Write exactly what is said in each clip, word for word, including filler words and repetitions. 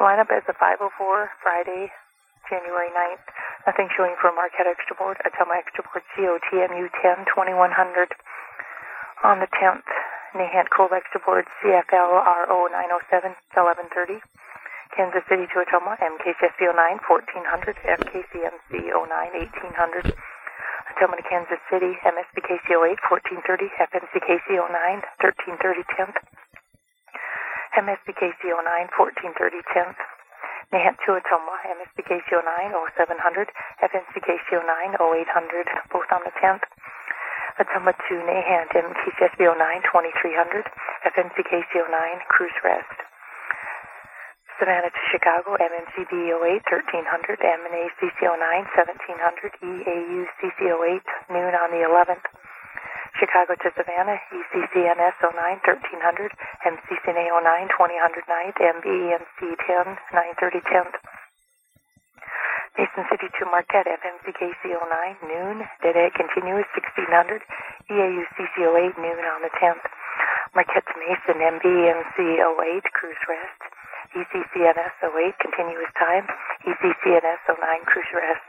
Lineup as a five oh four, Friday, January ninth. Nothing showing for Marquette Extra Board. Atoma Extra Board C O T M U ten, twenty-one hundred. On the tenth, Nahant Cove Extra Board C F L R O nine oh seven, eleven thirty. Kansas City to Atoma, M K C S B oh nine, fourteen hundred. F K C M C oh nine, eighteen hundred. Atoma to Kansas City, M S B K C oh eight, fourteen thirty. F M C K C oh nine, thirteen thirty, tenth. M S B K C oh nine, fourteen thirty, tenth. Nahant to Atoma, M S B K C oh nine, oh seven hundred. F M C K C oh nine, oh eight hundred, both on the tenth. Atoma to Nahant, M K C S B oh nine, twenty-three hundred. F M C K C oh nine, cruise rest. Savannah to Chicago, M M C B oh eight, thirteen hundred. M N A C C oh nine, seventeen hundred. E A U C C oh eight, noon on the eleventh. Chicago to Savannah, E C C N S oh nine, thirteen hundred. M C C N A oh nine, twenty hundred night. M B E M C ten, nine thirty, tenth. Mason City to Marquette, F M C K C oh nine, noon. Dead Egg continuous, sixteen hundred. E A U C C oh eight, noon on the tenth. Marquette to Mason, M B E M C oh eight, cruise rest. E C C N S oh eight, continuous time. E C C N S oh nine, cruise rest.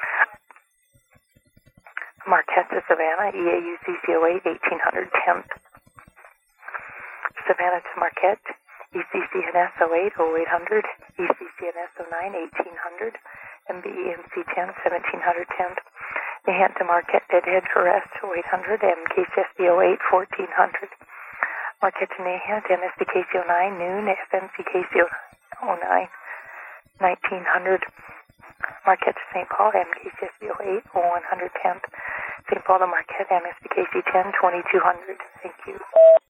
Marquette to Savannah, E A U C C oh eight, eighteen hundred, tenth. Savannah to Marquette, E C C N S oh eight, oh eight hundred. E C C N S oh nine, eighteen hundred. M B E M C ten, seventeen hundred, tenth. Nahant to Marquette, deadhead for rest, oh eight hundred. M K C S B oh eight, fourteen hundred. Marquette to Nahant, M S B K C oh nine, noon. F M C K C oh nine, nineteen hundred. Marquette to Saint Paul, M K C S B oh eight, oh one hundred, tenth. Saint Paul to Marquette, M S B K C ten, twenty-two hundred. Thank you.